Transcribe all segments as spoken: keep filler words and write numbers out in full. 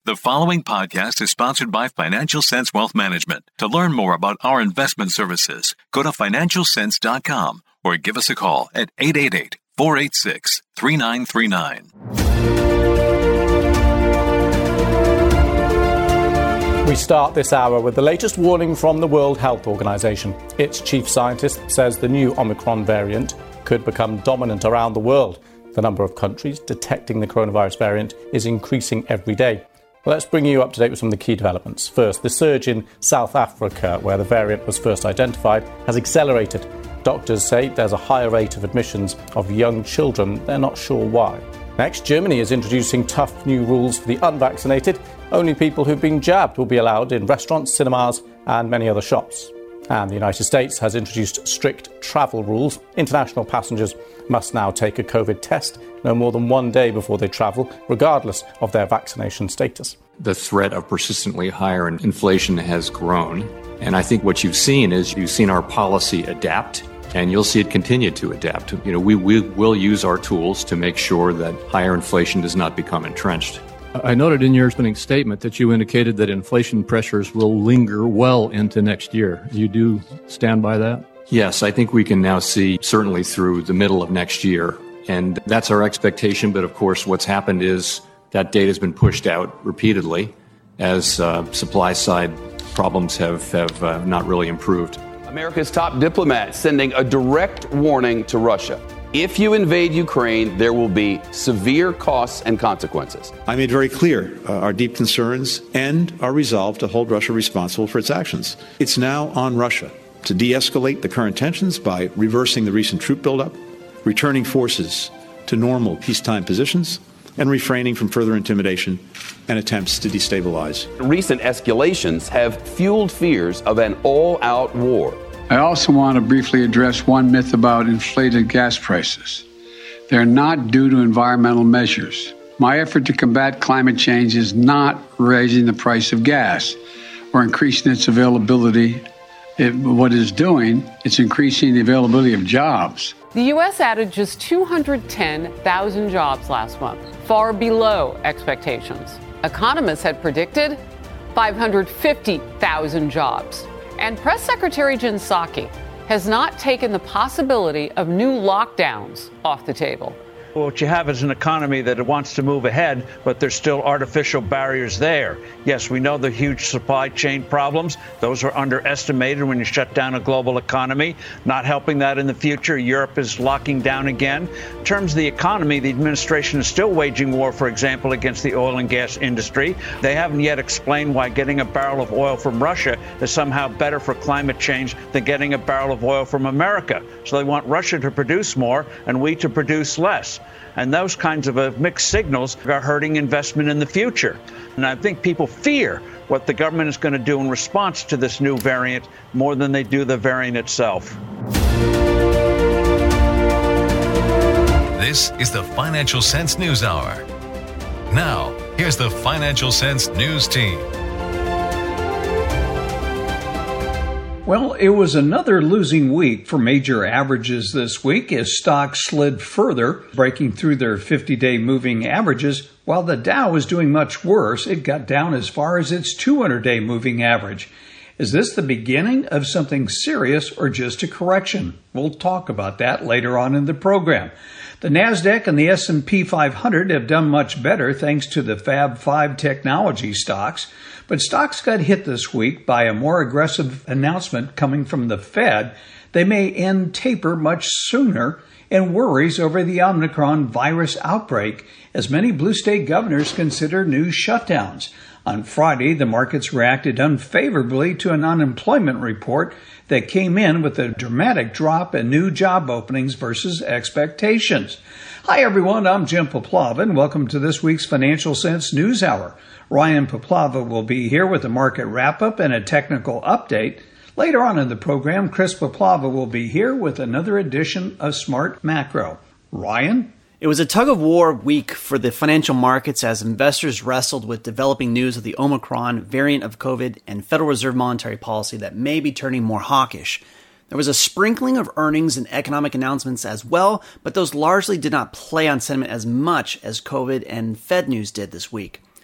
The following podcast is sponsored by Financial Sense Wealth Management. To learn more about our investment services, go to financial sense dot com or give us a call at eight eight eight, four eight six, three nine three nine. We start this hour with the latest warning from the World Health Organization. Its chief scientist says the new Omicron variant could become dominant around the world. The number of countries detecting the coronavirus variant is increasing every day. Let's bring you up to date with some of the key developments. First, the surge in South Africa, where the variant was first identified, has accelerated. Doctors say there's a higher rate of admissions of young children. They're not sure why. Next, Germany is introducing tough new rules for the unvaccinated. Only people who've been jabbed will be allowed in restaurants, cinemas, and many other shops. And the United States has introduced strict travel rules. International passengers must now take a COVID test no more than one day before they travel, regardless of their vaccination status. The threat of persistently higher inflation has grown. And I think what you've seen is you've seen our policy adapt, and you'll see it continue to adapt. You know, we, we will use our tools to make sure that higher inflation does not become entrenched. I noted in your opening statement that you indicated that inflation pressures will linger well into next year. You do stand by that? Yes, I think we can now see certainly through the middle of next year. And that's our expectation. But of course, what's happened is that data has been pushed out repeatedly as uh, supply side problems have, have uh, not really improved. America's top diplomat sending a direct warning to Russia. If you invade Ukraine, there will be severe costs and consequences. I made very clear uh, our deep concerns and our resolve to hold Russia responsible for its actions. It's now on Russia to de-escalate the current tensions by reversing the recent troop buildup, returning forces to normal peacetime positions, and refraining from further intimidation and attempts to destabilize. Recent escalations have fueled fears of an all-out war. I also want to briefly address one myth about inflated gas prices. They're not due to environmental measures. My effort to combat climate change is not raising the price of gas or increasing its availability. It, what it's doing, it's increasing the availability of jobs. The U S added just two hundred ten thousand jobs last month, far below expectations. Economists had predicted five hundred fifty thousand jobs. And Press Secretary Jen Psaki has not taken the possibility of new lockdowns off the table. What you have is an economy that wants to move ahead, but there's still artificial barriers there. Yes, we know the huge supply chain problems. Those are underestimated when you shut down a global economy. Not helping that in the future. Europe is locking down again. In terms of the economy, the administration is still waging war, for example, against the oil and gas industry. They haven't yet explained why getting a barrel of oil from Russia is somehow better for climate change than getting a barrel of oil from America. So they want Russia to produce more and we to produce less. And those kinds of uh, mixed signals are hurting investment in the future. And I think people fear what the government is going to do in response to this new variant more than they do the variant itself. This is the Financial Sense News Hour. Now, here's the Financial Sense News team. Well, it was another losing week for major averages this week as stocks slid further, breaking through their fifty-day moving averages. While the Dow was doing much worse, it got down as far as its two hundred day moving average. Is this the beginning of something serious or just a correction? We'll talk about that later on in the program. The NASDAQ and the S and P five hundred have done much better thanks to the Fab five technology stocks. But stocks got hit this week by a more aggressive announcement coming from the Fed. They may end taper much sooner, and worries over the Omicron virus outbreak as many blue state governors consider new shutdowns. On Friday, the markets reacted unfavorably to an unemployment report that came in with a dramatic drop in new job openings versus expectations. Hi, everyone. I'm Jim Poplava, and welcome to this week's Financial Sense News Hour. Ryan Poplava will be here with a market wrap-up and a technical update. Later on in the program, Chris Poplava will be here with another edition of Smart Macro. Ryan? It was a tug-of-war week for the financial markets as investors wrestled with developing news of the Omicron variant of COVID and Federal Reserve monetary policy that may be turning more hawkish. There was a sprinkling of earnings and economic announcements as well, but those largely did not play on sentiment as much as COVID and Fed news did this week.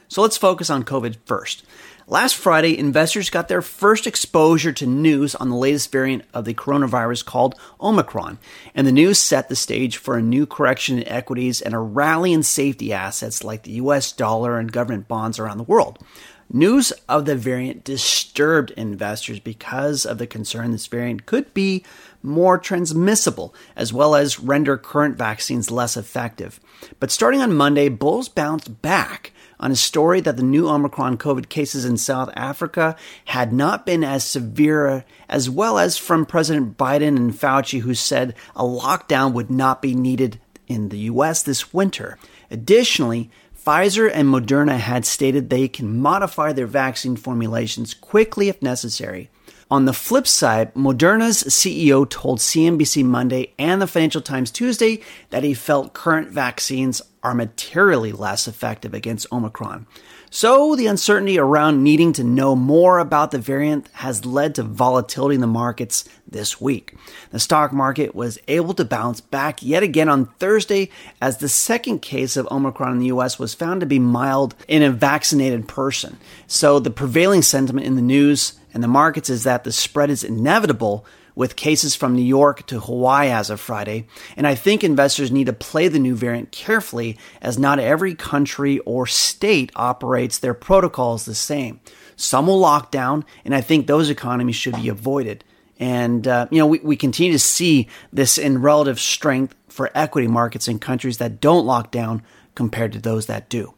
So let's focus on COVID first. Last Friday, investors got their first exposure to news on the latest variant of the coronavirus called Omicron, and the news set the stage for a new correction in equities and a rally in safety assets like the U S dollar and government bonds around the world. News of the variant disturbed investors because of the concern this variant could be more transmissible, as well as render current vaccines less effective. But starting on Monday, bulls bounced back on a story that the new Omicron COVID cases in South Africa had not been as severe, as well as from President Biden and Fauci, who said a lockdown would not be needed in the U S this winter. Additionally, Pfizer and Moderna had stated they can modify their vaccine formulations quickly if necessary. On the flip side, Moderna's C E O told C N B C Monday and the Financial Times Tuesday that he felt current vaccines are materially less effective against Omicron. So the uncertainty around needing to know more about the variant has led to volatility in the markets this week. The stock market was able to bounce back yet again on Thursday as the second case of Omicron in the U S was found to be mild in a vaccinated person. So the prevailing sentiment in the news and the markets is that the spread is inevitable, with cases from New York to Hawaii as of Friday. And I think investors need to play the new variant carefully, as not every country or state operates their protocols the same. Some will lock down, and I think those economies should be avoided. And, uh, you know, we, we continue to see this in relative strength for equity markets in countries that don't lock down compared to those that do.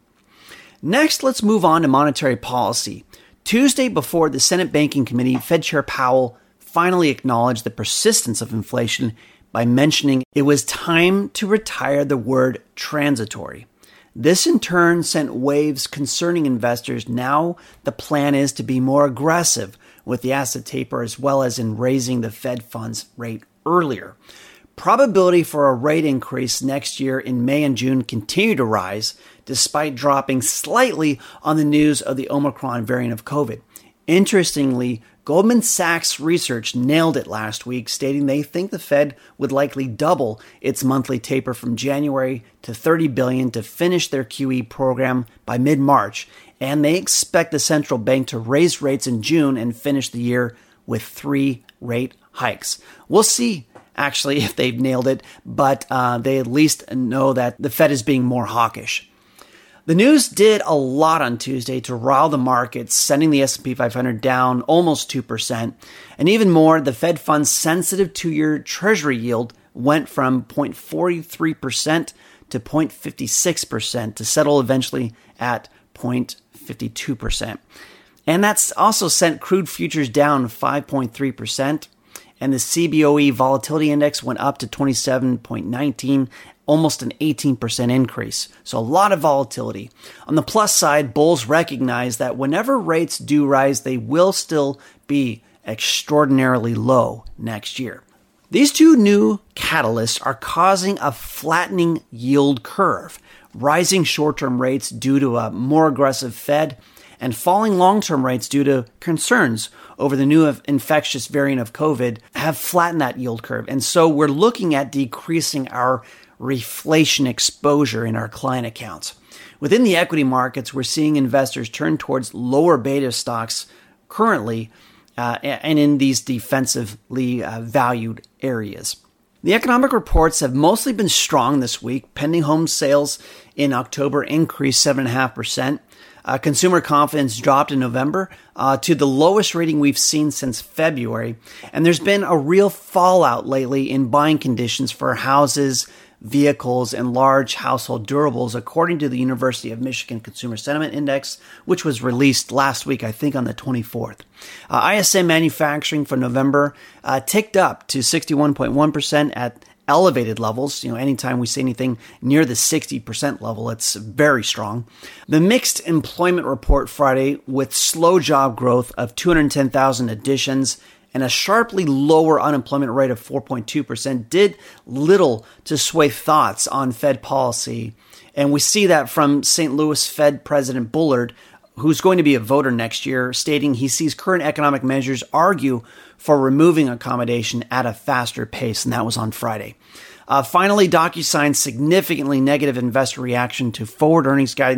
Next, let's move on to monetary policy. Tuesday, before the Senate Banking Committee, Fed Chair Powell finally acknowledged the persistence of inflation by mentioning it was time to retire the word transitory. This in turn sent waves concerning investors. Now the plan is to be more aggressive with the asset taper, as well as in raising the Fed funds rate earlier. Probability for a rate increase next year in May and June continue to rise, despite dropping slightly on the news of the Omicron variant of COVID. Interestingly, Goldman Sachs Research nailed it last week, stating they think the Fed would likely double its monthly taper from January to thirty billion dollars to finish their Q E program by mid-March, and they expect the central bank to raise rates in June and finish the year with three rate hikes. We'll see, actually, if they've nailed it, but uh, they at least know that the Fed is being more hawkish. The news did a lot on Tuesday to rile the markets, sending the S and P five hundred down almost two percent. And even more, the Fed funds sensitive two-year Treasury yield went from zero point four three percent to zero point five six percent to settle eventually at zero point five two percent. And that's also sent crude futures down five point three percent. And the C B O E volatility index went up to twenty-seven point one nine, almost an eighteen percent increase. So a lot of volatility. On the plus side, bulls recognize that whenever rates do rise, they will still be extraordinarily low next year. These two new catalysts are causing a flattening yield curve, rising short-term rates due to a more aggressive Fed, and falling long-term rates due to concerns over the new infectious variant of COVID have flattened that yield curve. And so we're looking at decreasing our reflation exposure in our client accounts. Within the equity markets, we're seeing investors turn towards lower beta stocks currently uh, and in these defensively uh, valued areas. The economic reports have mostly been strong this week. Pending home sales in October increased seven point five percent. Uh, consumer confidence dropped in November uh, to the lowest reading we've seen since February. And there's been a real fallout lately in buying conditions for houses, vehicles, and large household durables, according to the University of Michigan Consumer Sentiment Index, which was released last week, I think on the twenty-fourth. Uh, I S M manufacturing for November uh, ticked up to sixty-one point one percent at elevated levels. You know, anytime we see anything near the sixty percent level, it's very strong. The mixed employment report Friday, with slow job growth of two hundred ten thousand additions and a sharply lower unemployment rate of four point two percent, did little to sway thoughts on Fed policy. And we see that from Saint Louis Fed President Bullard, who's going to be a voter next year, stating he sees current economic measures argue for removing accommodation at a faster pace, and that was on Friday. Uh, finally, DocuSign's significantly negative investor reaction to forward earnings guidance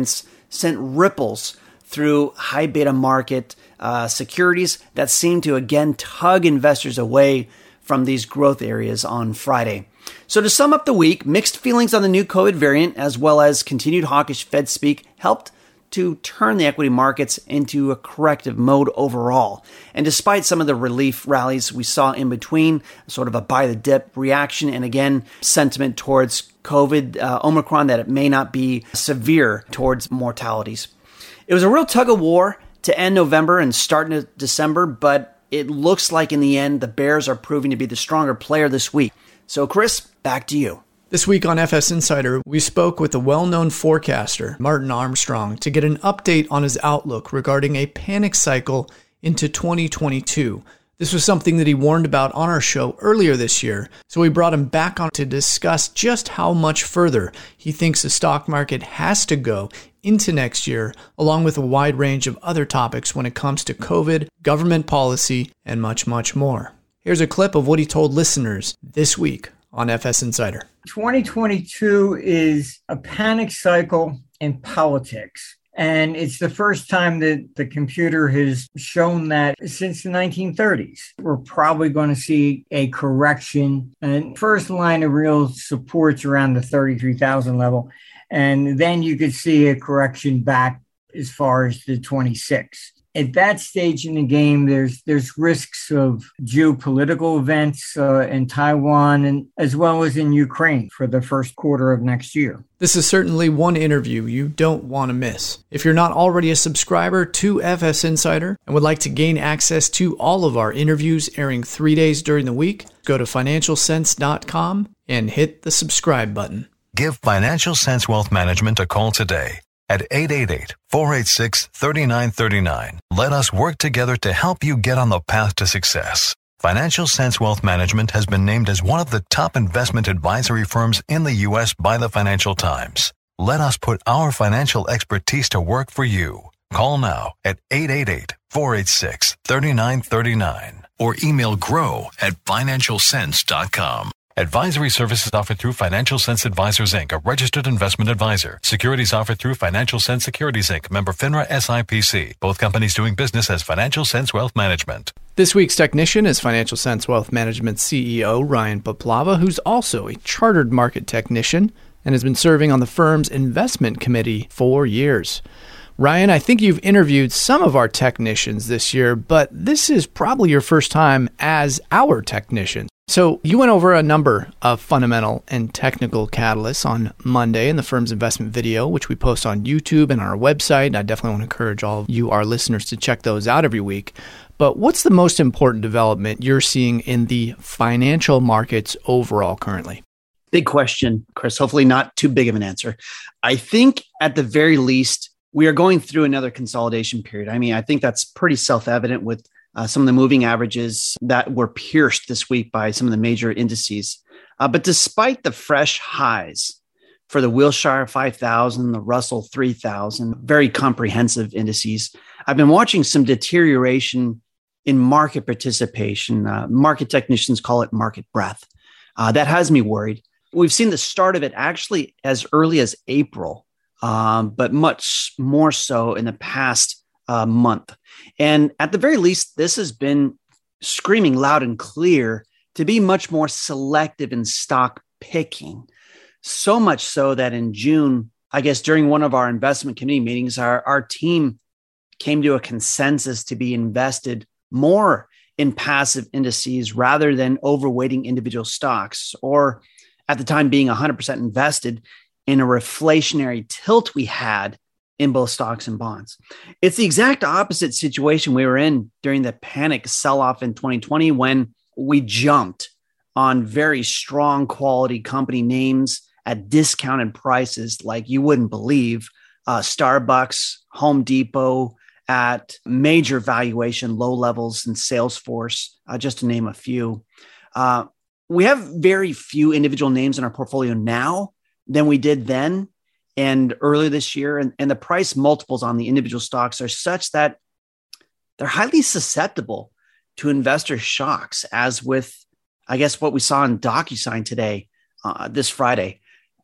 sent ripples through high beta market uh, securities that seem to again tug investors away from these growth areas on Friday. So to sum up the week, mixed feelings on the new COVID variant as well as continued hawkish Fed speak helped to turn the equity markets into a corrective mode overall. And despite some of the relief rallies we saw in between, sort of a buy the dip reaction, and again, sentiment towards COVID, uh, Omicron, that it may not be severe towards mortalities. It was a real tug of war to end November and start into December, but it looks like in the end, the bears are proving to be the stronger player this week. So Chris, back to you. This week on F S Insider, we spoke with the well-known forecaster, Martin Armstrong, to get an update on his outlook regarding a panic cycle into twenty twenty-two. This was something that he warned about on our show earlier this year, so we brought him back on to discuss just how much further he thinks the stock market has to go into next year, along with a wide range of other topics when it comes to COVID, government policy, and much, much more. Here's a clip of what he told listeners this week on F S Insider. twenty twenty-two is a panic cycle in politics. And it's the first time that the computer has shown that since the nineteen thirties. We're probably going to see a correction. And first line of real support's around the thirty-three thousand level. And then you could see a correction back as far as the twenty-six. At that stage in the game, there's there's risks of geopolitical events uh, in Taiwan and as well as in Ukraine for the first quarter of next year. This is certainly one interview you don't want to miss. If you're not already a subscriber to F S Insider and would like to gain access to all of our interviews airing three days during the week, go to financial sense dot com and hit the subscribe button. Give Financial Sense Wealth Management a call today at eight eight eight, four eight six, three nine three nine. Let us work together to help you get on the path to success. Financial Sense Wealth Management has been named as one of the top investment advisory firms in the U S by the Financial Times. Let us put our financial expertise to work for you. Call now at eight eight eight, four eight six, three nine three nine or email grow at financial sense dot com. Advisory services offered through Financial Sense Advisors, Incorporated, a registered investment advisor. Securities offered through Financial Sense Securities, Incorporated, member FINRA S I P C. Both companies doing business as Financial Sense Wealth Management. This week's technician is Financial Sense Wealth Management C E O Ryan Paplava, who's also a chartered market technician and has been serving on the firm's investment committee for years. Ryan, I think you've interviewed some of our technicians this year, but this is probably your first time as our technician. So you went over a number of fundamental and technical catalysts on Monday in the firm's investment video, which we post on YouTube and our website. I definitely want to encourage all of you, our listeners, to check those out every week. But what's the most important development you're seeing in the financial markets overall currently? Big question, Chris. Hopefully not too big of an answer. I think at the very least, we are going through another consolidation period. I mean, I think that's pretty self-evident with uh, some of the moving averages that were pierced this week by some of the major indices. Uh, but despite the fresh highs for the Wilshire five thousand, the Russell three thousand, very comprehensive indices, I've been watching some deterioration in market participation. Uh, market technicians call it market breadth. Uh, that has me worried. We've seen the start of it actually as early as April. Um, but much more so in the past uh, month. And at the very least, this has been screaming loud and clear to be much more selective in stock picking. So much so that in June, I guess during one of our investment committee meetings, our, our team came to a consensus to be invested more in passive indices rather than overweighting individual stocks, or at the time being one hundred percent invested in a reflationary tilt we had in both stocks and bonds. It's the exact opposite situation we were in during the panic sell-off in twenty twenty when we jumped on very strong quality company names at discounted prices like you wouldn't believe. Uh, Starbucks, Home Depot at major valuation, low levels, and Salesforce, uh, just to name a few. Uh, we have very few individual names in our portfolio now than we did then and earlier this year. And, and the price multiples on the individual stocks are such that they're highly susceptible to investor shocks, as with, I guess, what we saw in DocuSign today, uh, this Friday.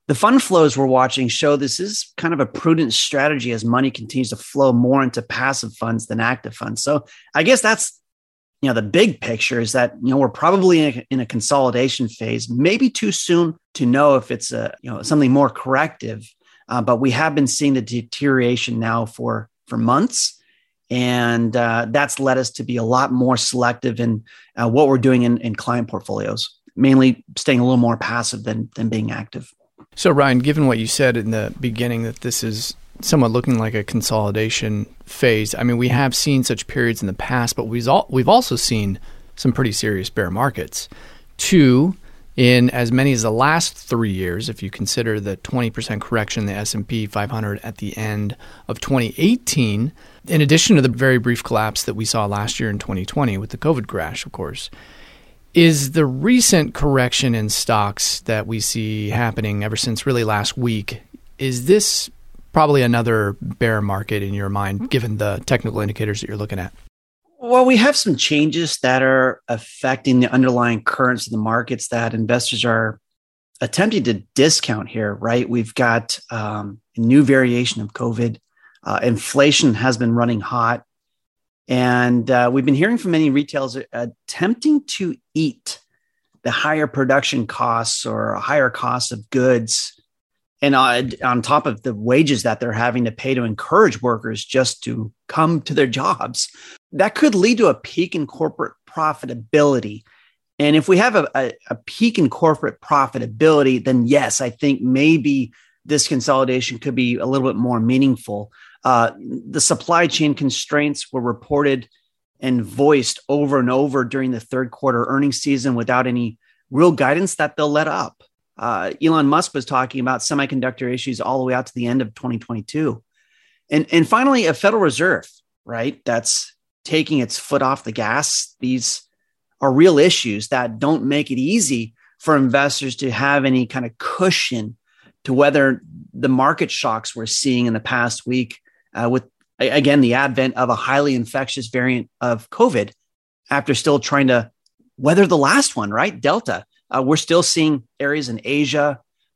The fund flows we're watching show this is kind of a prudent strategy as money continues to flow more into passive funds than active funds. So I guess that's, you know, the big picture is that, you know, we're probably in a, in a consolidation phase, maybe too soon to know if it's a, you know, something more corrective. Uh, but we have been seeing the deterioration now for, for months. And uh, that's led us to be a lot more selective in uh, what we're doing in, in client portfolios, mainly staying a little more passive than, than being active. So, Ryan, given what you said in the beginning that this is somewhat looking like a consolidation phase, I mean, we have seen such periods in the past, but we've al- we've also seen some pretty serious bear markets. Two, in as many as the last three years, if you consider the twenty percent correction in the S and P five hundred at the end of twenty eighteen, in addition to the very brief collapse that we saw last year in twenty twenty with the COVID crash, of course. Is the recent correction in stocks that we see happening ever since really last week, is this probably another bear market in your mind, given the technical indicators that you're looking at? Well, we have some changes that are affecting the underlying currents of the markets that investors are attempting to discount here, right? We've got um, a new variation of COVID. Uh, inflation has been running hot. And uh, we've been hearing from many retailers attempting to eat the higher production costs or higher costs of goods. And uh, on top of the wages that they're having to pay to encourage workers just to come to their jobs, that could lead to a peak in corporate profitability. And if we have a, a, a peak in corporate profitability, then yes, I think maybe this consolidation could be a little bit more meaningful. Uh, the supply chain constraints were reported and voiced over and over during the third quarter earnings season without any real guidance that they'll let up. Uh, Elon Musk was talking about semiconductor issues all the way out to the end of twenty twenty-two. And, and finally, a Federal Reserve, right, that's taking its foot off the gas. These are real issues that don't make it easy for investors to have any kind of cushion to weather the market shocks we're seeing in the past week uh, with, again, the advent of a highly infectious variant of COVID after still trying to weather the last one, right? Delta. Uh, we're still seeing areas in Asia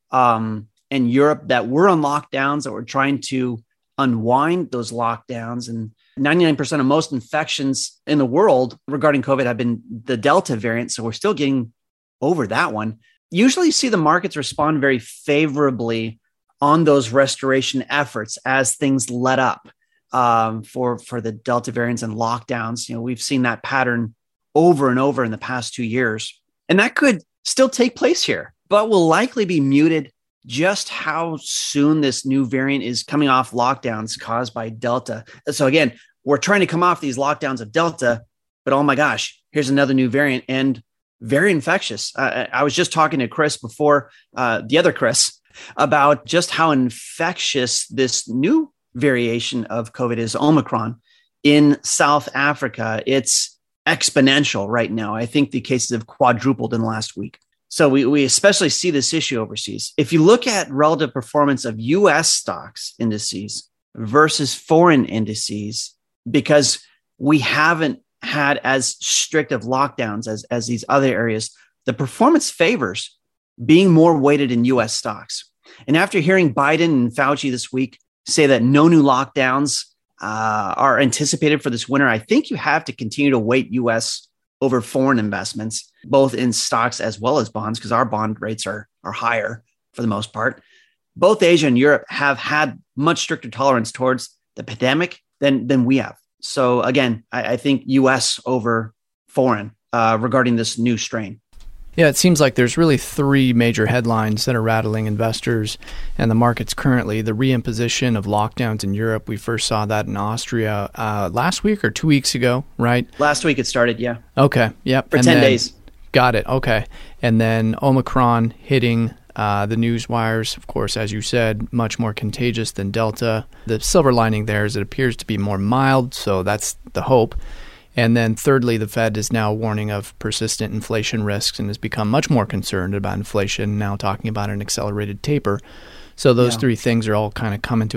um, and Europe that were on lockdowns that were trying to unwind those lockdowns. And ninety-nine percent of most infections in the world regarding COVID have been the Delta variant. So we're still getting over that one. Usually you see the markets respond very favorably on those restoration efforts as things let up um, for, for the Delta variants and lockdowns. You know, we've seen that pattern over and over in the past two years. And that could still take place here, but will likely be muted just how soon this new variant is coming off lockdowns caused by Delta. So again, we're trying to come off these lockdowns of Delta, but oh my gosh, here's another new variant and very infectious. Uh, I was just talking to Chris before, uh, the other Chris, about just how infectious this new variation of COVID is, Omicron, in South Africa. It's exponential right now. I think the cases have quadrupled in the last week. So we, we especially see this issue overseas. If you look at relative performance of U S stocks indices versus foreign indices, because we haven't had as strict of lockdowns as, as these other areas, the performance favors being more weighted in U S stocks. And after hearing Biden and Fauci this week say that no new lockdowns uh, are anticipated for this winter, I think you have to continue to weight U S over foreign investments, both in stocks as well as bonds, because our bond rates are, are higher for the most part. Both Asia and Europe have had much stricter tolerance towards the pandemic than, than we have. So again, I, I think U S over foreign uh, regarding this new strain. Yeah, it seems like there's really three major headlines that are rattling investors and the markets currently. The reimposition of lockdowns in Europe. We first saw that in Austria uh, last week or two weeks ago, right? Last week it started, yeah. Okay, yep. For and ten then, days. Got it, okay. And then Omicron hitting uh, the news wires. Of course, as you said, much more contagious than Delta. The silver lining there is it appears to be more mild, so that's the hope. And then thirdly, the Fed is now warning of persistent inflation risks and has become much more concerned about inflation, now talking about an accelerated taper. So those yeah. three things are all kind of coming to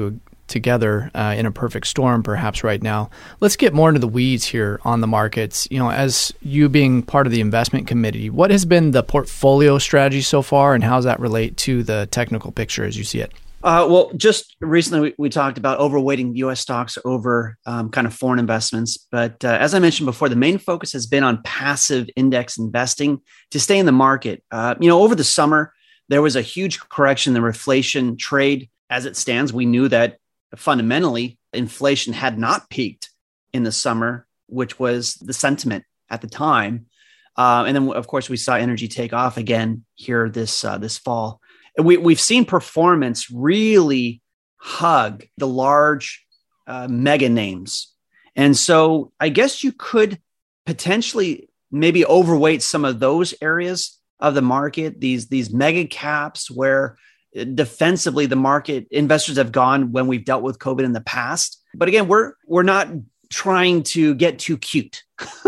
together uh, in a perfect storm, perhaps right now. Let's get more into the weeds here on the markets. You know, as you being part of the investment committee, what has been the portfolio strategy so far, and how does that relate to the technical picture as you see it? Uh, well, just recently we, we talked about overweighting U S stocks over um, kind of foreign investments. But uh, as I mentioned before, the main focus has been on passive index investing to stay in the market. Uh, you know, over the summer, there was a huge correction in the reflation trade. As it stands, we knew that fundamentally inflation had not peaked in the summer, which was the sentiment at the time. Uh, and then, of course, we saw energy take off again here this uh, this fall. We, we've seen performance really hug the large uh, mega names. And so I guess you could potentially maybe overweight some of those areas of the market, these, these mega caps where defensively the market investors have gone when we've dealt with COVID in the past. But again, we're we're not trying to get too cute,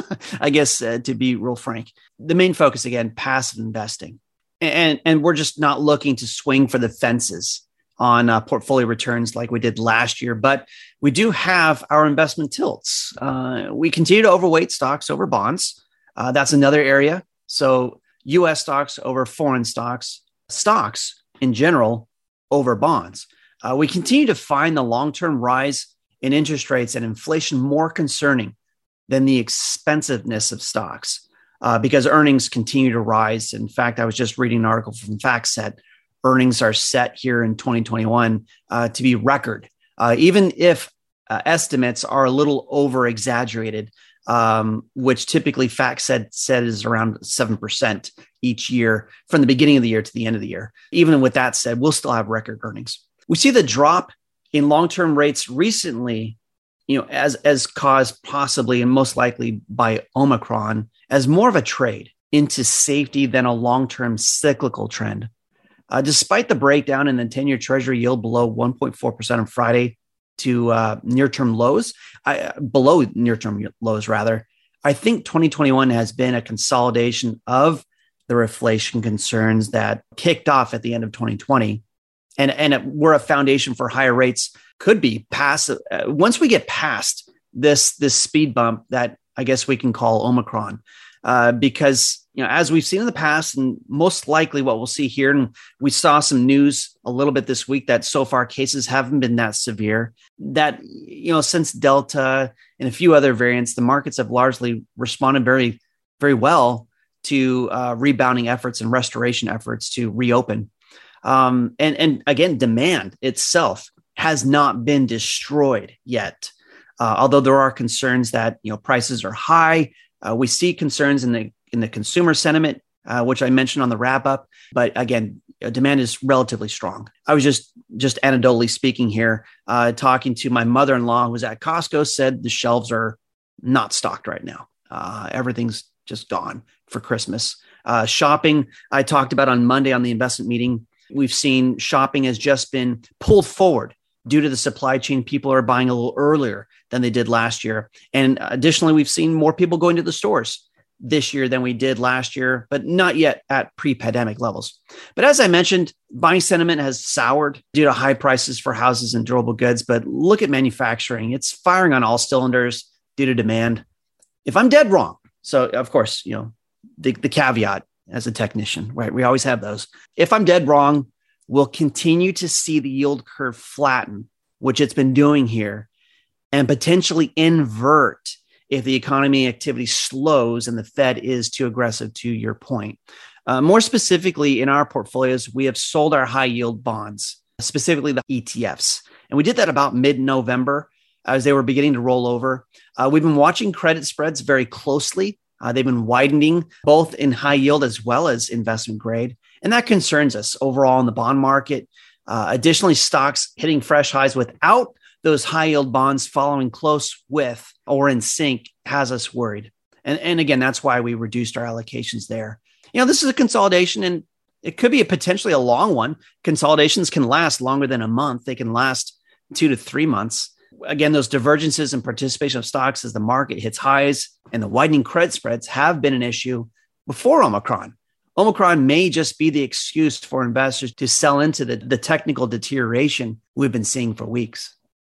I guess, uh, to be real frank. The main focus, again, passive investing. And, and we're just not looking to swing for the fences on uh, portfolio returns like we did last year. But we do have our investment tilts. Uh, we continue to overweight stocks over bonds. Uh, that's another area. So U S stocks over foreign stocks, stocks in general over bonds. Uh, we continue to find the long-term rise in interest rates and inflation more concerning than the expensiveness of stocks. Uh, because earnings continue to rise. In fact, I was just reading an article from FactSet. Earnings are set here in twenty twenty-one uh, to be record. Uh, even if uh, estimates are a little over exaggerated, um, which typically FactSet said is around seven percent each year from the beginning of the year to the end of the year. Even with that said, we'll still have record earnings. We see the drop in long-term rates recently, you know, as, as caused possibly and most likely by Omicron, as more of a trade into safety than a long-term cyclical trend. Uh, despite the breakdown in the ten-year Treasury yield below one point four percent on Friday to uh, near-term lows, I, below near-term lows rather, I think twenty twenty-one has been a consolidation of the reflation concerns that kicked off at the end of twenty twenty. And, and it, were a foundation for higher rates could be past. Uh, once we get past this, this speed bump that I guess we can call Omicron, uh, because, you know, as we've seen in the past, and most likely what we'll see here, and we saw some news a little bit this week that so far cases haven't been that severe, that, you know, since Delta and a few other variants, the markets have largely responded very, very well to uh, rebounding efforts and restoration efforts to reopen. Um, and, and again, demand itself has not been destroyed yet. Uh, although there are concerns that, you know, prices are high. Uh, we see concerns in the in the consumer sentiment, uh, which I mentioned on the wrap up. But again, demand is relatively strong. I was just just anecdotally speaking here, uh, talking to my mother-in-law who was at Costco, said the shelves are not stocked right now. Uh, everything's just gone for Christmas. Uh, shopping, I talked about on Monday on the investment meeting. We've seen shopping has just been pulled forward due to the supply chain. People are buying a little earlier than they did last year. And additionally, we've seen more people going to the stores this year than we did last year, but not yet at pre-pandemic levels. But as I mentioned, buying sentiment has soured due to high prices for houses and durable goods. But look at manufacturing. It's firing on all cylinders due to demand. If I'm dead wrong, so of course, you know, the, the caveat as a technician, right? We always have those. If I'm dead wrong, we'll continue to see the yield curve flatten, which it's been doing here, and potentially invert if the economy activity slows and the Fed is too aggressive, to your point. Uh, more specifically, in our portfolios, we have sold our high yield bonds, specifically the E T Fs. And we did that about mid-November as they were beginning to roll over. Uh, we've been watching credit spreads very closely. Uh, they've been widening both in high yield as well as investment grade. And that concerns us overall in the bond market. Uh, additionally, stocks hitting fresh highs without those high yield bonds following close with or in sync has us worried. And, and again, that's why we reduced our allocations there. You know, this is a consolidation and it could be a potentially a long one. Consolidations can last longer than a month. They can last two to three months. Again, those divergences in participation of stocks as the market hits highs and the widening credit spreads have been an issue before Omicron. Omicron may just be the excuse for investors to sell into the, the technical deterioration we've been seeing for weeks.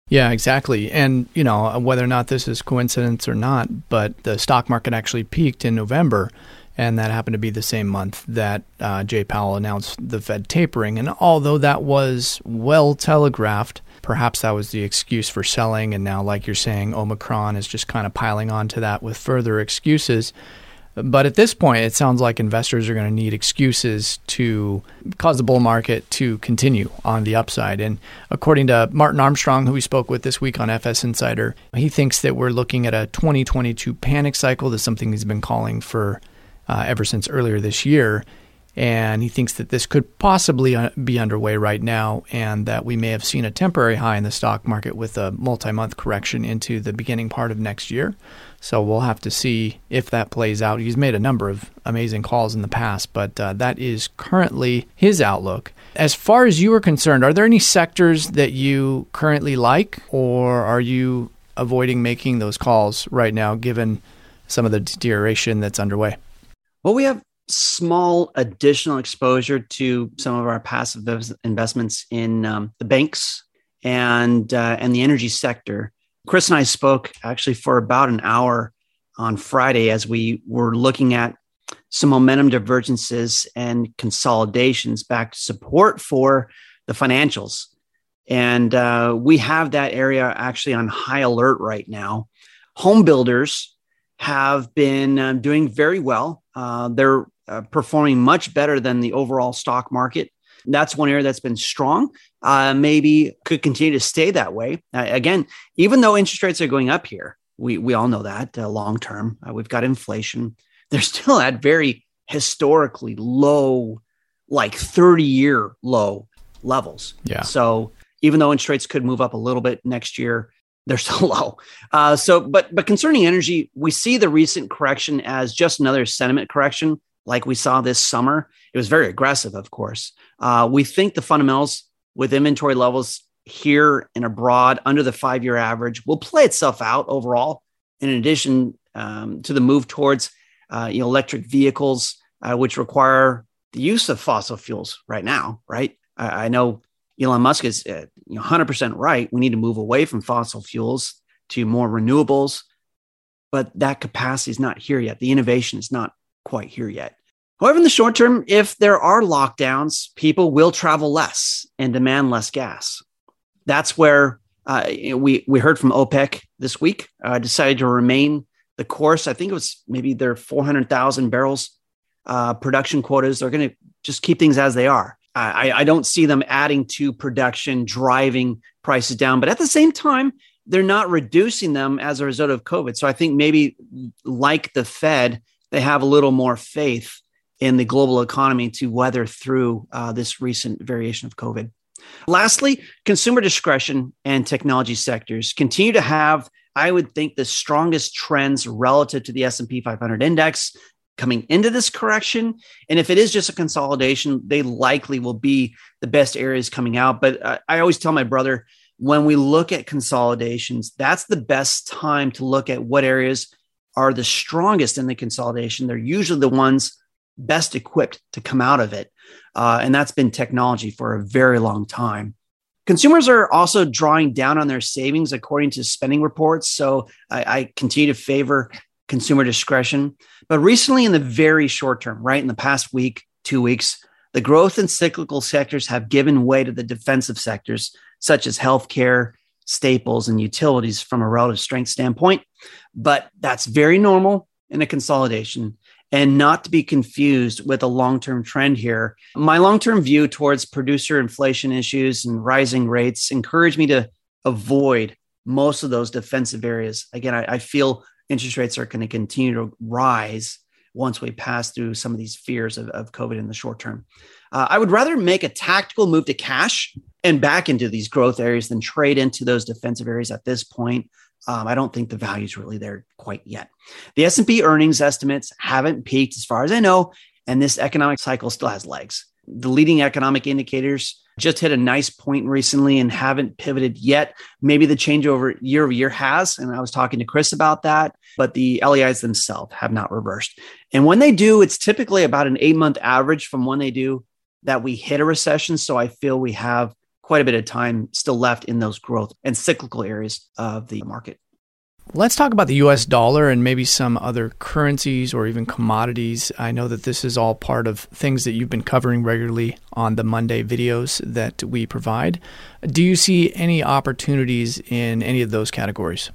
Yeah, exactly. And, you know, whether or not this is coincidence or not, but the stock market actually peaked in November, and that happened to be the same month that uh, Jay Powell announced the Fed tapering. And although that was well telegraphed, perhaps that was the excuse for selling. And now, like you're saying, Omicron is just kind of piling onto that with further excuses. But at this point, it sounds like investors are going to need excuses to cause the bull market to continue on the upside. And according to Martin Armstrong, who we spoke with this week on F S Insider, he thinks that we're looking at a twenty twenty-two panic cycle. That's something he's been calling for uh, ever since earlier this year. And he thinks that this could possibly be underway right now, and that we may have seen a temporary high in the stock market with a multi-month correction into the beginning part of next year. So we'll have to see if that plays out. He's made a number of amazing calls in the past, but uh, that is currently his outlook. As far as you are concerned, are there any sectors that you currently like, or are you avoiding making those calls right now, given some of the deterioration that's underway? Well, we have small additional exposure to some of our passive investments in um, the banks and uh, and the energy sector. Chris and I spoke actually for about an hour on Friday as we were looking at some momentum divergences and consolidations back to support for the financials. And uh, we have that area actually on high alert right now. Home builders have been uh, doing very well. Uh, they're uh, performing much better than the overall stock market. That's one area that's been strong, uh, maybe could continue to stay that way. Uh, again, even though interest rates are going up here, we we all know that uh, long term, uh, we've got inflation. They're still at very historically low, like thirty year low levels. Yeah. So even though interest rates could move up a little bit next year, they're still low. Uh, so, but but concerning energy, we see the recent correction as just another sentiment correction, like we saw this summer. It was very aggressive, of course. Uh, we think the fundamentals with inventory levels here and abroad under the five-year average will play itself out overall. In addition um, to the move towards uh, you know, electric vehicles, uh, which require the use of fossil fuels right now, right? I, I know Elon Musk is uh, you know, one hundred percent right. We need to move away from fossil fuels to more renewables, but that capacity is not here yet. The innovation is not quite here yet. However, in the short term, if there are lockdowns, people will travel less and demand less gas. That's where uh, we we heard from OPEC this week, uh, decided to remain the course. I think it was maybe their four hundred thousand barrels uh, production quotas. They're going to just keep things as they are. I, I don't see them adding to production, driving prices down. But at the same time, they're not reducing them as a result of COVID. So I think maybe like the Fed, they have a little more faith in the global economy to weather through uh, this recent variation of COVID. Lastly, consumer discretion and technology sectors continue to have, I would think, the strongest trends relative to the S and P five hundred index coming into this correction. And if it is just a consolidation, they likely will be the best areas coming out. But uh, I always tell my brother, when we look at consolidations, that's the best time to look at what areas are the strongest in the consolidation. They're usually the ones best equipped to come out of it. Uh, and that's been technology for a very long time. Consumers are also drawing down on their savings according to spending reports. So I, I continue to favor consumer discretion. But recently, in the very short term, right, in the past week, two weeks, the growth in cyclical sectors have given way to the defensive sectors, such as healthcare, staples, and utilities from a relative strength standpoint. But that's very normal in a consolidation, and not to be confused with a long-term trend here. My long-term view towards producer inflation issues and rising rates encourage me to avoid most of those defensive areas. Again, I, I feel interest rates are going to continue to rise once we pass through some of these fears of, of COVID in the short term. Uh, I would rather make a tactical move to cash and back into these growth areas than trade into those defensive areas at this point. Um, I don't think the value is really there quite yet. The S and P earnings estimates haven't peaked as far as I know, and this economic cycle still has legs. The leading economic indicators just hit a nice point recently and haven't pivoted yet. Maybe the changeover year over year has, and I was talking to Chris about that, but the L E Is themselves have not reversed. And when they do, it's typically about an eight-month average from when they do that we hit a recession. So I feel we have quite a bit of time still left in those growth and cyclical areas of the market. Let's talk about the U S dollar and maybe some other currencies or even commodities. I know that this is all part of things that you've been covering regularly on the Monday videos that we provide. Do you see any opportunities in any of those categories?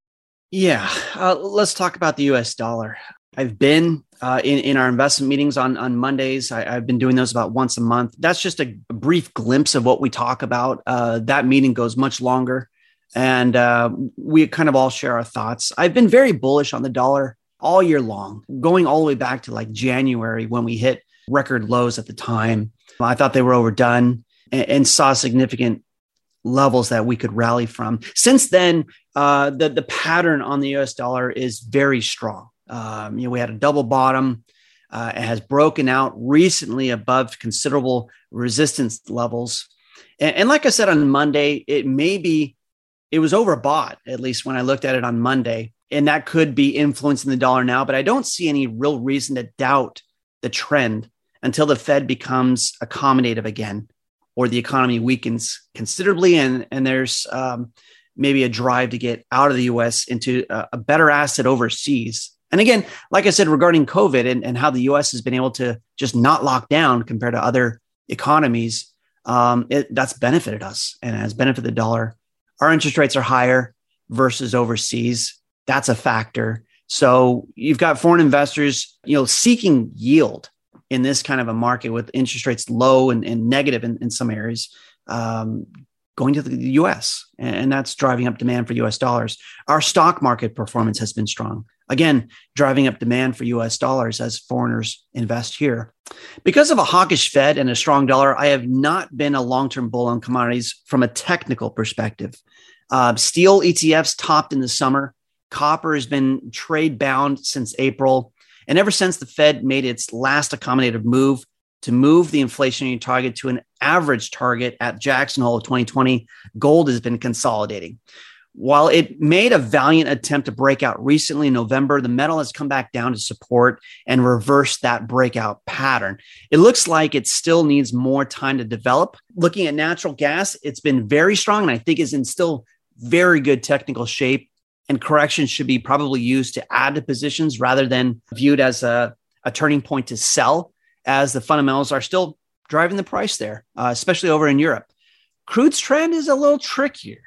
Yeah, uh, let's talk about the U S dollar. I've been uh, in, in our investment meetings on, on Mondays. I, I've been doing those about once a month. That's just a, a brief glimpse of what we talk about. Uh, that meeting goes much longer. And uh, we kind of all share our thoughts. I've been very bullish on the dollar all year long, going all the way back to like January when we hit record lows at the time. I thought they were overdone and, and saw significant levels that we could rally from. Since then, uh, the, the pattern on the U S dollar is very strong. Um, you know, we had a double bottom. Uh, it has broken out recently above considerable resistance levels. And, and like I said on Monday, it may be It was overbought, at least when I looked at it on Monday, and that could be influencing the dollar now. But I don't see any real reason to doubt the trend until the Fed becomes accommodative again, or the economy weakens considerably, and, and there's um, maybe a drive to get out of the U S into a, a better asset overseas. And again, like I said, regarding COVID and, and how the U S has been able to just not lock down compared to other economies, um, it, that's benefited us and has benefited the dollar. Our interest rates are higher versus overseas. That's a factor. So you've got foreign investors, you know, seeking yield in this kind of a market with interest rates low and, and negative in, in some areas, um, going to the U S, and that's driving up demand for U S dollars. Our stock market performance has been strong. Again, driving up demand for U S dollars as foreigners invest here. Because of a hawkish Fed and a strong dollar, I have not been a long-term bull on commodities from a technical perspective. Uh, steel E T Fs topped in the summer. Copper has been trade bound since April. And ever since the Fed made its last accommodative move to move the inflationary target to an average target at Jackson Hole of twenty twenty, gold has been consolidating. While it made a valiant attempt to break out recently in November, the metal has come back down to support and reverse that breakout pattern. It looks like it still needs more time to develop. Looking at natural gas, it's been very strong and I think is in still very good technical shape, and corrections should be probably used to add to positions rather than viewed as a, a turning point to sell, as the fundamentals are still driving the price there, uh, especially over in Europe. Crude's trend is a little trickier,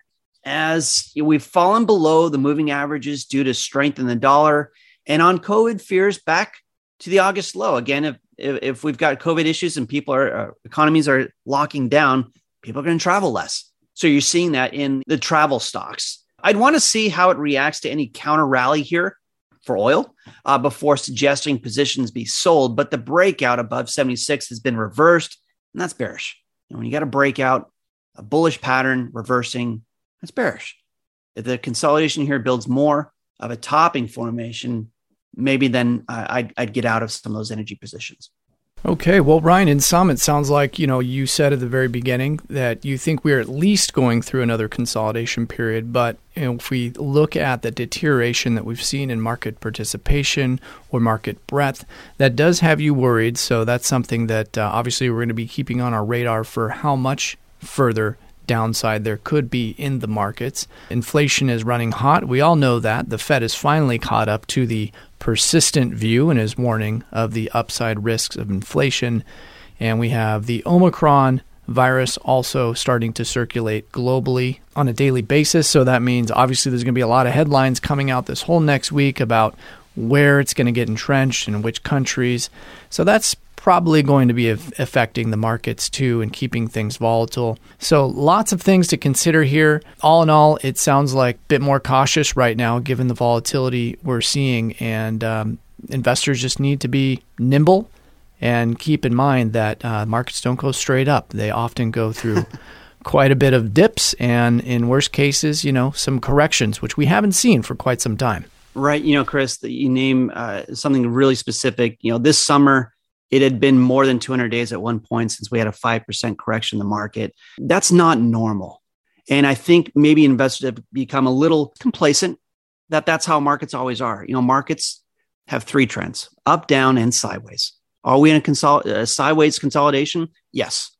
as we've fallen below the moving averages due to strength in the dollar and on COVID fears back to the August low. Again, if if, if we've got COVID issues and people are, uh, economies are locking down, people are going to travel less. So you're seeing that in the travel stocks. I'd want to see how it reacts to any counter rally here for oil uh, before suggesting positions be sold. But the breakout above seventy-six has been reversed, and that's bearish. You know, when you got a breakout, a bullish pattern reversing, that's bearish. If the consolidation here builds more of a topping formation, maybe then uh, I'd, I'd get out of some of those energy positions. Okay, well, Ryan, in sum, it sounds like, you know, you said at the very beginning that you think we're at least going through another consolidation period. But you know, if we look at the deterioration that we've seen in market participation or market breadth, that does have you worried. So that's something that uh, obviously we're going to be keeping on our radar for how much further downside there could be in the markets. Inflation is running hot. We all know that. The Fed has finally caught up to the persistent view and is warning of the upside risks of inflation. And we have the Omicron virus also starting to circulate globally on a daily basis. So that means obviously there's going to be a lot of headlines coming out this whole next week about where it's going to get entrenched and which countries. So that's probably going to be affecting the markets too and keeping things volatile. So lots of things to consider here. All in all, it sounds like a bit more cautious right now given the volatility we're seeing, and um, investors just need to be nimble and keep in mind that uh, markets don't go straight up. They often go through quite a bit of dips and, in worst cases, you know, some corrections, which we haven't seen for quite some time. Right. You know, Chris, that you name uh, something really specific. You know, this summer, it had been more than two hundred days at one point since we had a five percent correction in the market. That's not normal. And I think maybe investors have become a little complacent that that's how markets always are. You know, markets have three trends: up, down, and sideways. Are we in a, consol- a sideways consolidation? Yes.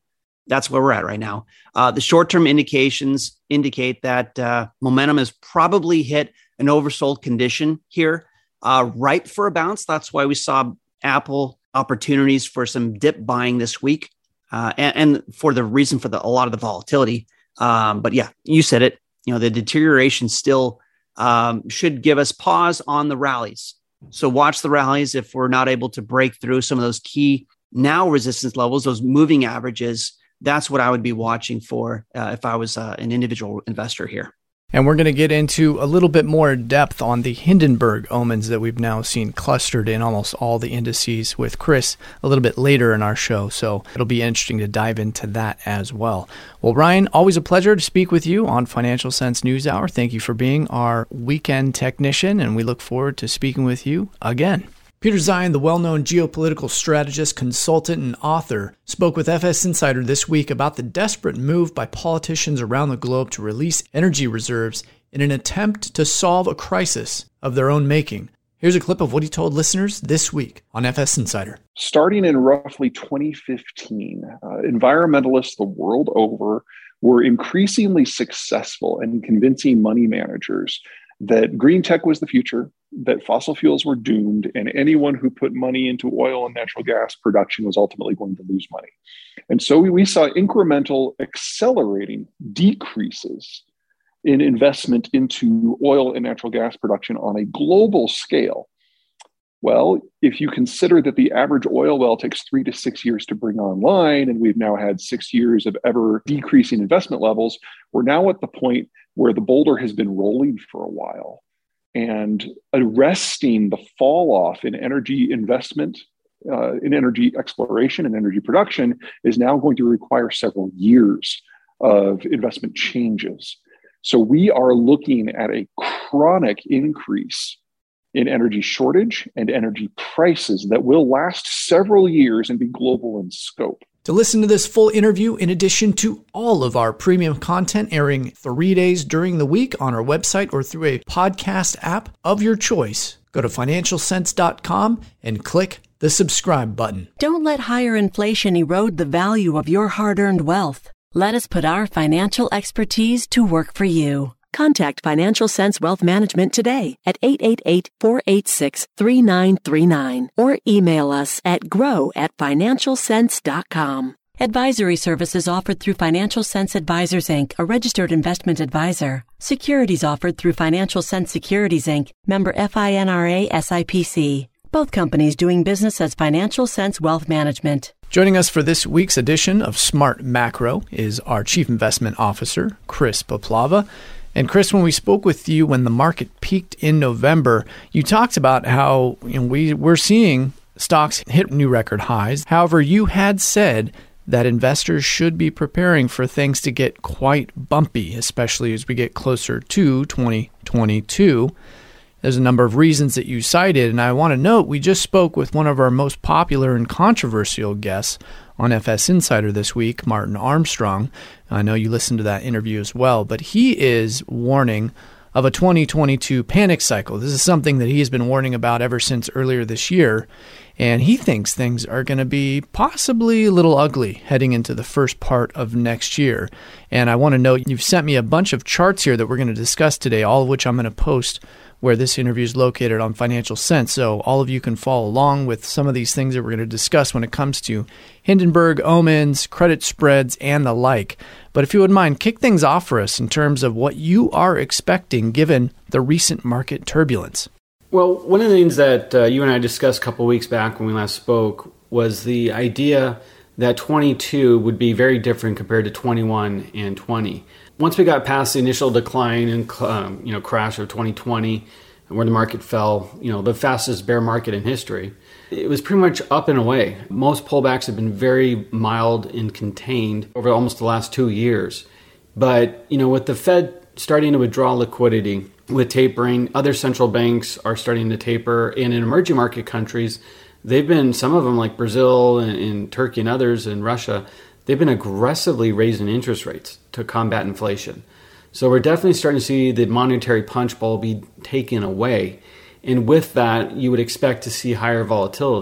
That's where we're at right now. Uh, the short-term indications indicate that uh, momentum has probably hit an oversold condition here, uh, ripe for a bounce. That's why we saw Apple opportunities for some dip buying this week, uh, and, and for the reason for the, a lot of the volatility. Um, but yeah, you said it. You know, the deterioration still um, should give us pause on the rallies. So watch the rallies if we're not able to break through some of those key now resistance levels, those moving averages. That's what I would be watching for uh, if I was uh, an individual investor here. And we're going to get into a little bit more depth on the Hindenburg omens that we've now seen clustered in almost all the indices with Chris a little bit later in our show. So it'll be interesting to dive into that as well. Well, Ryan, always a pleasure to speak with you on Financial Sense News Hour. Thank you for being our weekend technician, and we look forward to speaking with you again. Peter Zeihan, the well-known geopolitical strategist, consultant, and author, spoke with F S Insider this week about the desperate move by politicians around the globe to release energy reserves in an attempt to solve a crisis of their own making. Here's a clip of what he told listeners this week on F S Insider. Starting in roughly twenty fifteen, uh, environmentalists the world over were increasingly successful in convincing money managers that green tech was the future, that fossil fuels were doomed, and anyone who put money into oil and natural gas production was ultimately going to lose money. And so we, we saw incremental accelerating decreases in investment into oil and natural gas production on a global scale. Well, if you consider that the average oil well takes three to six years to bring online, and we've now had six years of ever decreasing investment levels, we're now at the point where the boulder has been rolling for a while. And arresting the fall off in energy investment, uh, in energy exploration and energy production is now going to require several years of investment changes. So we are looking at a chronic increase in energy shortage and energy prices that will last several years and be global in scope. To listen to this full interview, in addition to all of our premium content airing three days during the week on our website or through a podcast app of your choice, go to financial sense dot com and click the subscribe button. Don't let higher inflation erode the value of your hard-earned wealth. Let us put our financial expertise to work for you. Contact Financial Sense Wealth Management today at eight eight eight, four eight six, three nine three nine or email us at grow at financial sense dot com. Advisory services offered through Financial Sense Advisors, Incorporated, a registered investment advisor. Securities offered through Financial Sense Securities, Incorporated, member FINRA S I P C. Both companies doing business as Financial Sense Wealth Management. Joining us for this week's edition of Smart Macro is our Chief Investment Officer, Chris Poplava. And Chris, when we spoke with you when the market peaked in November, you talked about how you know, we we're seeing stocks hit new record highs. However, you had said that investors should be preparing for things to get quite bumpy, especially as we get closer to twenty twenty-two. There's a number of reasons that you cited, and I want to note we just spoke with one of our most popular and controversial guests on F S Insider this week, Martin Armstrong. I know you listened to that interview as well, but he is warning of a twenty twenty-two panic cycle. This is something that he has been warning about ever since earlier this year, and he thinks things are going to be possibly a little ugly heading into the first part of next year. And I want to note you've sent me a bunch of charts here that we're going to discuss today, all of which I'm going to post where this interview is located on Financial Sense. So all of you can follow along with some of these things that we're going to discuss when it comes to Hindenburg omens, credit spreads, and the like. But if you wouldn't mind, kick things off for us in terms of what you are expecting given the recent market turbulence. Well, one of the things that uh, you and I discussed a couple of weeks back when we last spoke was the idea that twenty-two would be very different compared to twenty-one and twenty. Once we got past the initial decline and um, you know crash of twenty twenty, where the market fell, you know, the fastest bear market in history, it was pretty much up and away. Most pullbacks have been very mild and contained over almost the last two years. But, you know, with the Fed starting to withdraw liquidity, with tapering, other central banks are starting to taper, and in emerging market countries, they've been, some of them like Brazil and, and Turkey and others and Russia, they've been aggressively raising interest rates to combat inflation. So we're definitely starting to see the monetary punch bowl be taken away. And with that, you would expect to see higher volatility.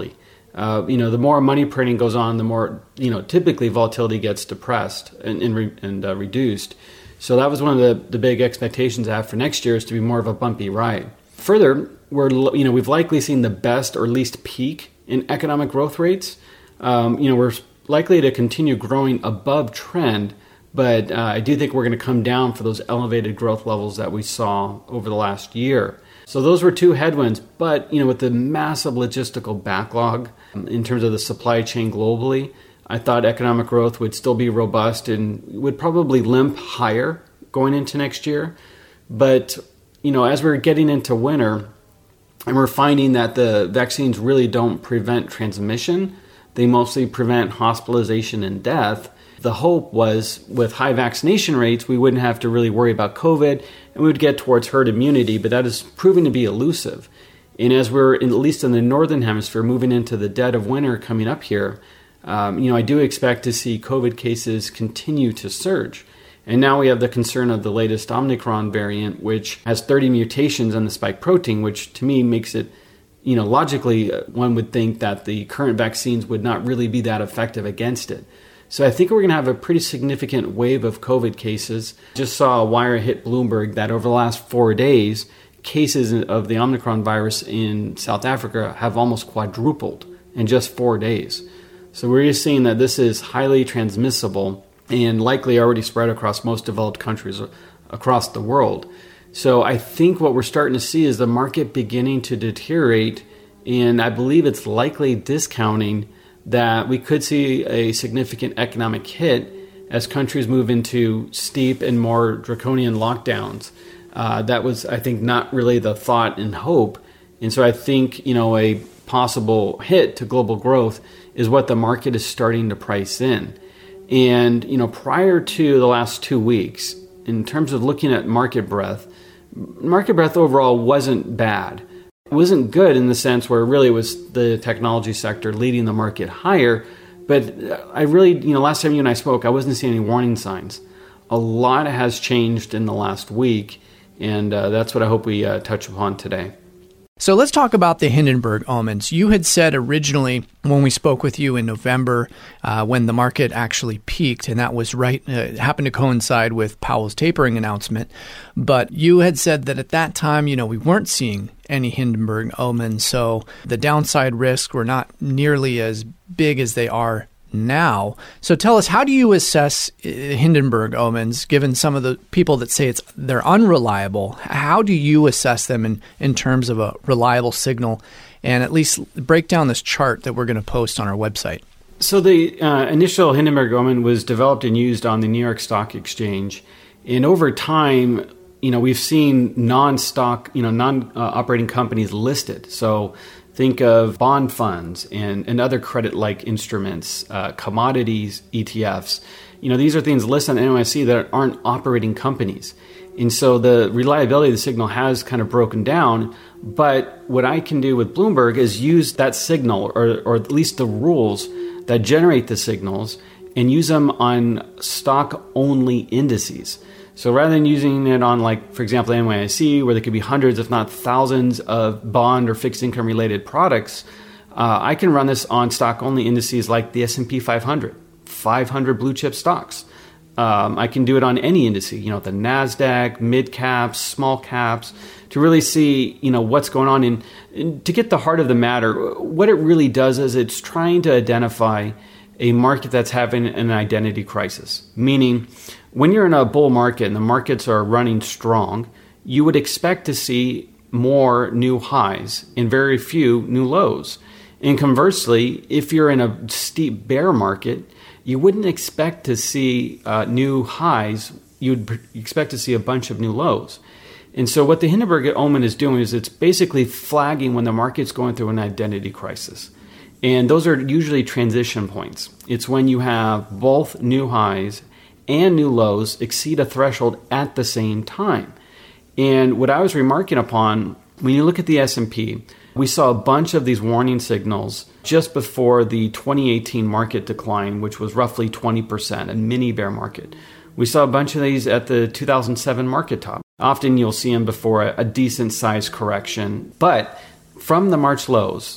Uh, you know, the more money printing goes on, the more, you know, typically volatility gets depressed and and, re- and uh, reduced. So that was one of the, the big expectations I have for next year, is to be more of a bumpy ride. Further, we're you know we've likely seen the best or least peak in economic growth rates. Um, you know, we're likely to continue growing above trend, but uh, I do think we're going to come down for those elevated growth levels that we saw over the last year. So those were two headwinds, but you know, with the massive logistical backlog um, in terms of the supply chain globally, I thought economic growth would still be robust and would probably limp higher going into next year. But you know, as we're getting into winter, and we're finding that the vaccines really don't prevent transmission, they mostly prevent hospitalization and death. The hope was, with high vaccination rates, we wouldn't have to really worry about COVID and we would get towards herd immunity, but that is proving to be elusive. And as we're, in, at least in the northern hemisphere, moving into the dead of winter coming up here, um, you know, I do expect to see COVID cases continue to surge. And now we have the concern of the latest Omicron variant, which has thirty mutations on the spike protein, which to me makes it, you know, logically, one would think that the current vaccines would not really be that effective against it. So I think we're going to have a pretty significant wave of COVID cases. Just saw a wire hit Bloomberg that over the last four days, cases of the Omicron virus in South Africa have almost quadrupled in just four days. So we're just seeing that this is highly transmissible and likely already spread across most developed countries across the world. So I think what we're starting to see is the market beginning to deteriorate, and I believe it's likely discounting that we could see a significant economic hit as countries move into steep and more draconian lockdowns. Uh, that was, I think, not really the thought and hope. And so I think, you know, a possible hit to global growth is what the market is starting to price in. And, you know, prior to the last two weeks, in terms of looking at market breadth, market breadth overall wasn't bad. It wasn't good in the sense where really it was the technology sector leading the market higher. But I really, you know, last time you and I spoke, I wasn't seeing any warning signs. A lot has changed in the last week, and uh, that's what I hope we uh, touch upon today. So let's talk about the Hindenburg omens. You had said originally when we spoke with you in November, uh, when the market actually peaked, and that was right, uh, it happened to coincide with Powell's tapering announcement. But you had said that at that time, you know, we weren't seeing any Hindenburg omens, so the downside risks were not nearly as big as they are now. So tell us, how do you assess Hindenburg omens, given some of the people that say it's they're unreliable? How do you assess them in, in terms of a reliable signal? And at least break down this chart that we're going to post on our website. So the uh, initial Hindenburg omen was developed and used on the New York Stock Exchange. And over time, you know, we've seen non-stock, you know, non-operating uh, companies listed. So think of bond funds and, and other credit-like instruments, uh, commodities, E T Fs. You know, these are things listed on the N Y S E that aren't operating companies. And so the reliability of the signal has kind of broken down. But what I can do with Bloomberg is use that signal, or, or at least the rules that generate the signals, and use them on stock-only indices. So rather than using it on, like, for example, N Y S E, where there could be hundreds, if not thousands, of bond or fixed income related products, uh, I can run this on stock-only indices like the S and P five hundred, five hundred blue chip stocks. Um, I can do it on any indice, you know, the NASDAQ, mid caps, small caps, to really see, you know, what's going on. And, and to get the heart of the matter, what it really does is it's trying to identify a market that's having an identity crisis, meaning when you're in a bull market and the markets are running strong, you would expect to see more new highs and very few new lows. And conversely, if you're in a steep bear market, you wouldn't expect to see uh, new highs. You'd expect to see a bunch of new lows. And so what the Hindenburg omen is doing is it's basically flagging when the market's going through an identity crisis. And those are usually transition points. It's when you have both new highs and new lows exceed a threshold at the same time. And what I was remarking upon, when you look at the S and P, we saw a bunch of these warning signals just before the twenty eighteen market decline, which was roughly twenty percent, a mini bear market. We saw a bunch of these at the two thousand seven market top. Often you'll see them before a, a decent sized correction. But from the March lows,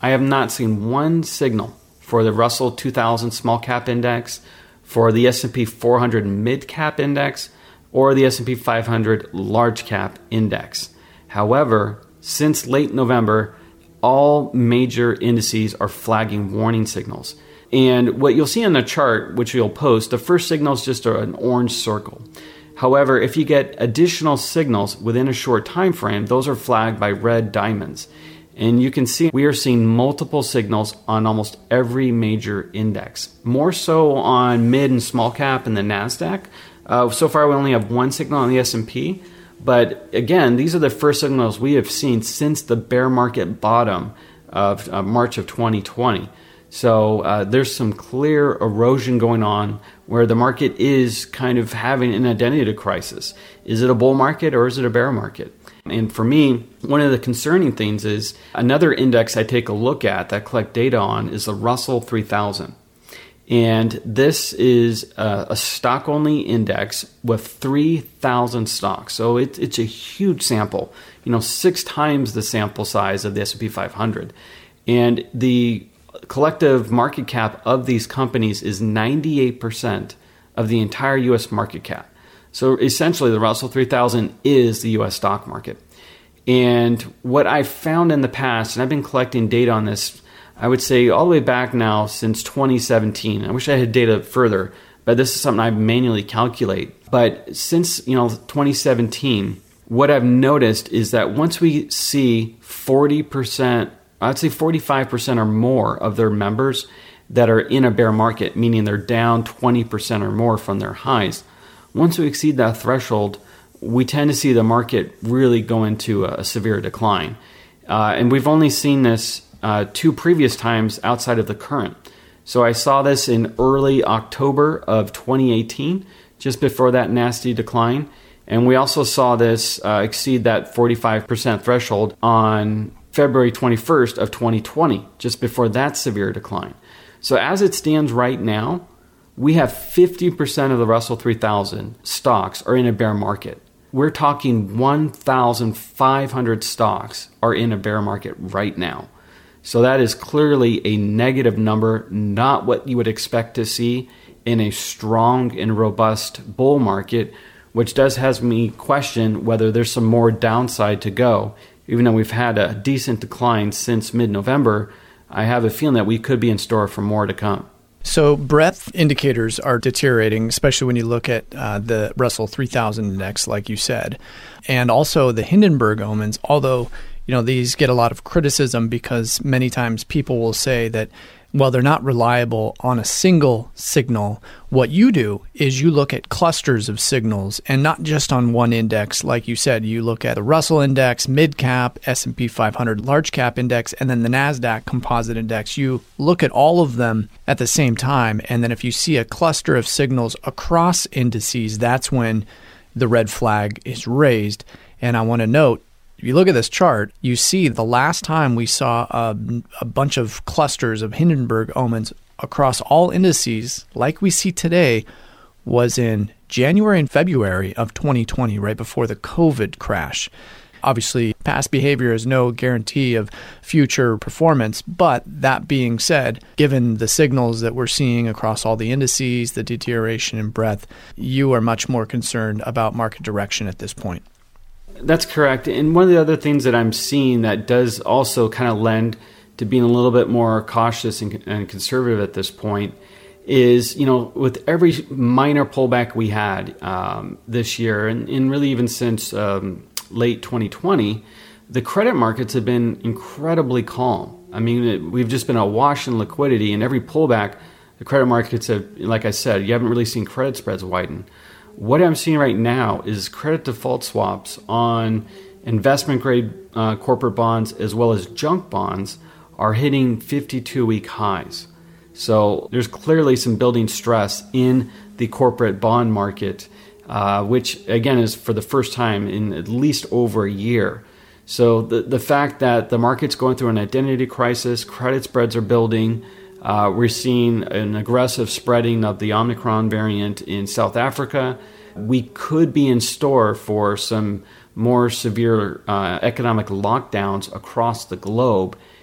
I have not seen one signal for the Russell two thousand Small Cap Index, for the S and P four hundred Mid Cap Index, or the S and P five hundred Large Cap Index. However, since late November, all major indices are flagging warning signals. And what you'll see on the chart, which you'll post, the first signal is just an orange circle. However, if you get additional signals within a short time frame, those are flagged by red diamonds. And you can see we are seeing multiple signals on almost every major index. More so on mid and small cap and the NASDAQ. Uh, so far, we only have one signal on the S and P. But again, these are the first signals we have seen since the bear market bottom of uh, March of twenty twenty. So uh, there's some clear erosion going on where the market is kind of having an identity crisis. Is it a bull market or is it a bear market? And for me, one of the concerning things is another index I take a look at that I collect data on is the Russell three thousand. And this is a, a stock-only index with three thousand stocks. So it, it's a huge sample, you know, six times the sample size of the S and P five hundred. And the collective market cap of these companies is ninety-eight percent of the entire U S market cap. So essentially, the Russell three thousand is the U S stock market. And what I've found in the past, and I've been collecting data on this, I would say all the way back now since twenty seventeen. I wish I had data further, but this is something I manually calculate. But since, you know, twenty seventeen, what I've noticed is that once we see forty percent, I'd say forty-five percent or more of their members that are in a bear market, meaning they're down twenty percent or more from their highs. Once we exceed that threshold, we tend to see the market really go into a, a severe decline. Uh, and we've only seen this uh, two previous times outside of the current. So I saw this in early October of twenty eighteen, just before that nasty decline. And we also saw this uh, exceed that forty-five percent threshold on February twenty-first of twenty twenty, just before that severe decline. So as it stands right now, we have fifty percent of the Russell three thousand stocks are in a bear market. We're talking one thousand five hundred stocks are in a bear market right now. So that is clearly a negative number, not what you would expect to see in a strong and robust bull market, which does have me question whether there's some more downside to go. Even though we've had a decent decline since mid-November, I have a feeling that we could be in store for more to come. So breadth indicators are deteriorating, especially when you look at uh, the Russell three thousand index, like you said, and also the Hindenburg omens, although you know these get a lot of criticism because many times people will say that, well, they're not reliable on a single signal. What you do is you look at clusters of signals and not just on one index. Like you said, you look at the Russell index, mid-cap, S and P five hundred large-cap index, and then the NASDAQ composite index. You look at all of them at the same time, and then if you see a cluster of signals across indices, that's when the red flag is raised. And I want to note, if you look at this chart, you see the last time we saw a, a bunch of clusters of Hindenburg omens across all indices, like we see today, was in January and February of twenty twenty, right before the COVID crash. Obviously, past behavior is no guarantee of future performance, but that being said, given the signals that we're seeing across all the indices, the deterioration in breadth, you are much more concerned about market direction at this point. That's correct. And one of the other things that I'm seeing that does also kind of lend to being a little bit more cautious and, and conservative at this point is, you know, with every minor pullback we had um, this year, and, and really even since um, late twenty twenty, the credit markets have been incredibly calm. I mean, it, we've just been awash in liquidity, and every pullback, the credit markets have, like I said, you haven't really seen credit spreads widen. What I'm seeing right now is credit default swaps on investment-grade uh, corporate bonds as well as junk bonds are hitting fifty-two week highs. So there's clearly some building stress in the corporate bond market, uh, which, again, is for the first time in at least over a year. So the, the fact that the market's going through an identity crisis, credit spreads are building, Uh, we're seeing an aggressive spreading of the Omicron variant in South Africa. We could be in store for some more severe uh, economic lockdowns across the globe.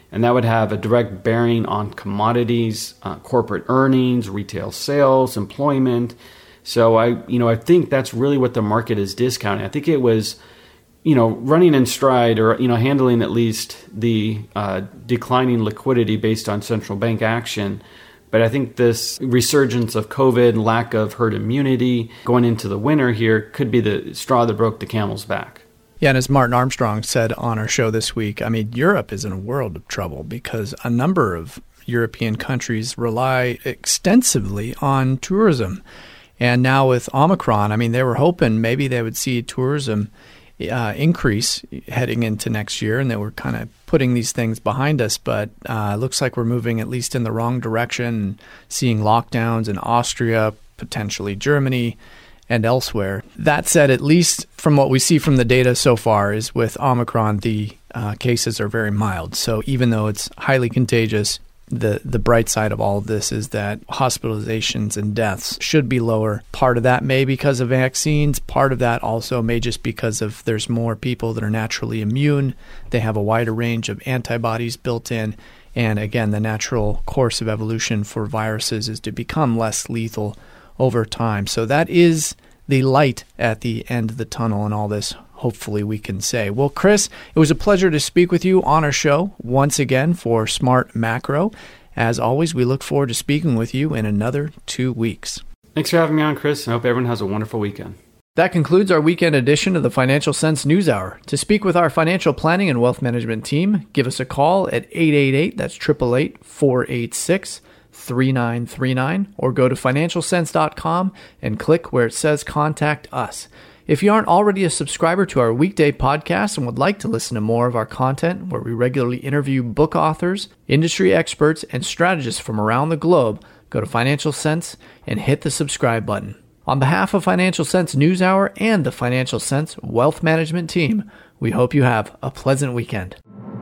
And that would have a direct bearing on commodities, uh, corporate earnings, retail sales, employment. So I, you know, I think that's really what the market is discounting. I think it was, you know, running in stride or, you know, handling at least the uh, declining liquidity based on central bank action. But I think this resurgence of COVID, lack of herd immunity going into the winter here could be the straw that broke the camel's back. Yeah, and as Martin Armstrong said on our show this week, I mean, Europe is in a world of trouble because a number of European countries rely extensively on tourism. And now with Omicron, I mean, they were hoping maybe they would see tourism uh, increase heading into next year, and they were kind of putting these things behind us. But uh, it looks like we're moving at least in the wrong direction, seeing lockdowns in Austria, potentially Germany, and elsewhere. That said, at least from what we see from the data so far is with Omicron, the uh, cases are very mild. So even though it's highly contagious, the, the bright side of all of this is that hospitalizations and deaths should be lower. Part of that may be because of vaccines. Part of that also may just because of there's more people that are naturally immune. They have a wider range of antibodies built in. And again, the natural course of evolution for viruses is to become less lethal over time. So that is the light at the end of the tunnel in all this, hopefully we can say. Well, Chris, it was a pleasure to speak with you on our show once again for Smart Macro. As always, we look forward to speaking with you in another two weeks. Thanks for having me on, Chris. I hope everyone has a wonderful weekend. That concludes our weekend edition of the Financial Sense News Hour. To speak with our financial planning and wealth management team, give us a call at eight eight eight, that's eight eight eight, four eight six, three nine three nine, or go to financial sense dot com and click where it says Contact Us. If you aren't already a subscriber to our weekday podcast and would like to listen to more of our content, where we regularly interview book authors, industry experts, and strategists from around the globe, go to Financial Sense and hit the subscribe button. On behalf of Financial Sense News Hour and the Financial Sense Wealth Management team, we hope you have a pleasant weekend.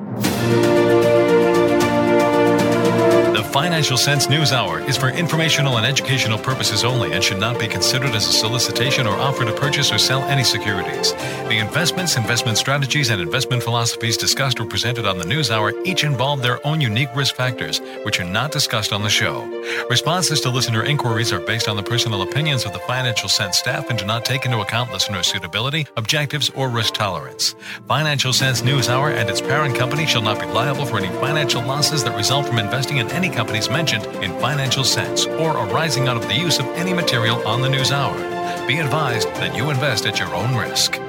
The Financial Sense News Hour is for informational and educational purposes only and should not be considered as a solicitation or offer to purchase or sell any securities. The investments, investment strategies, and investment philosophies discussed or presented on the News Hour each involve their own unique risk factors, which are not discussed on the show. Responses to listener inquiries are based on the personal opinions of the Financial Sense staff and do not take into account listener suitability, objectives, or risk tolerance. Financial Sense News Hour and its parent company shall not be liable for any financial losses that result from investing in any companies mentioned in Financial Sense or arising out of the use of any material on the News Hour. Be advised that you invest at your own risk.